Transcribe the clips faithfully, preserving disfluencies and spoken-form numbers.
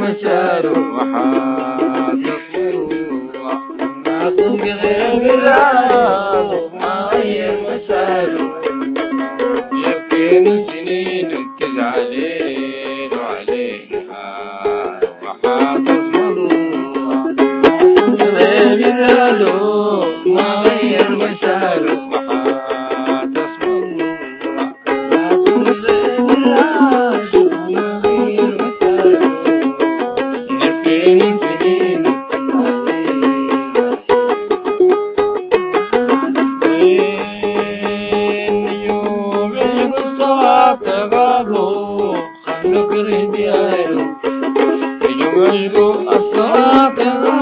مسار وحاد الصروع الناس بغيب العاد ما غير مساره يبكين سنين تزعلين وعليها وحاد الصروع بغيب العاد ما غير مساره وحاد الصروع نقرب يالو يجمعوا الصلاة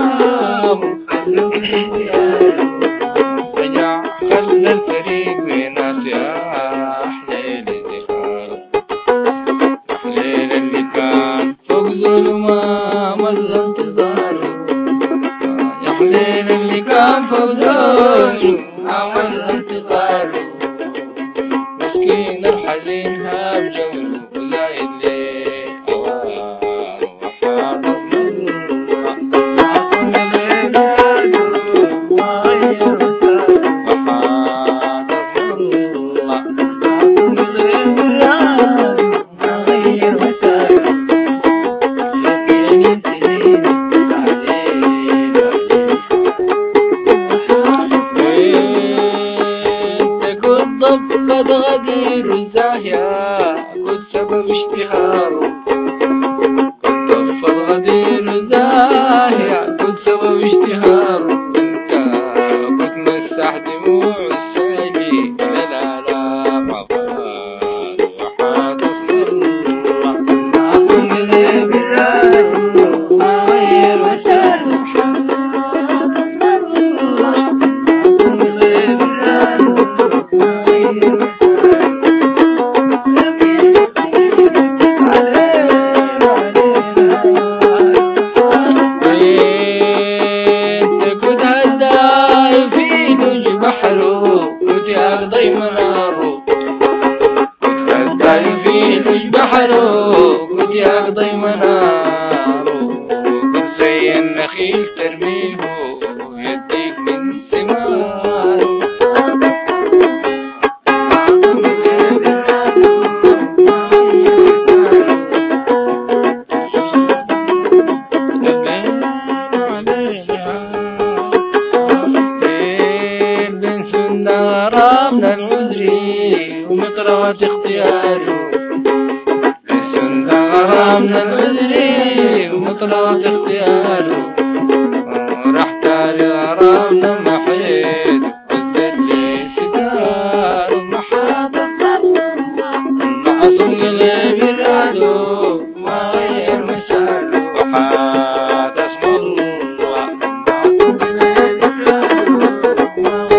نقرب يالو رجع خلى الفريق بيناس يا حليل الذكر حليل اللي كان فوق ظلمة مر انتظاره يا حليل اللي كان فوق ظلمة مر انتظاره مسكين الحزين هاب جمله وزايد قد غدير زاهية كنت سبب اشتهاره قد طفت غدير زاهية كنت سبب اشتهاره انت كنت مسح دموع السالي لا لا لا مغفار وحاد الصروع معكم غيب العالم ما غير وشاد وحاد الصروع معكم غيب العالم ما غير بحره كنت يقضي مناره كنت زي النخيل ترميه ويديك من ثماره بنسوا النار من العذري ومقروة اختياره من العذري ومطلق اختياره ورحت للغرام لما حيت وزد لي ستار ومحاط معصوم قلبي العدو ما غير مساره وحاد اسم الله معصوم قلبي العدو